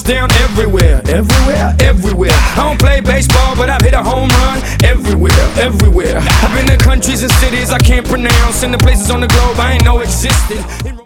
touchdown everywhere, everywhere, everywhere. I don't play baseball, but I've hit a home run everywhere, everywhere. I've been to countries and cities I can't pronounce, and the places on the globe I ain't know existed.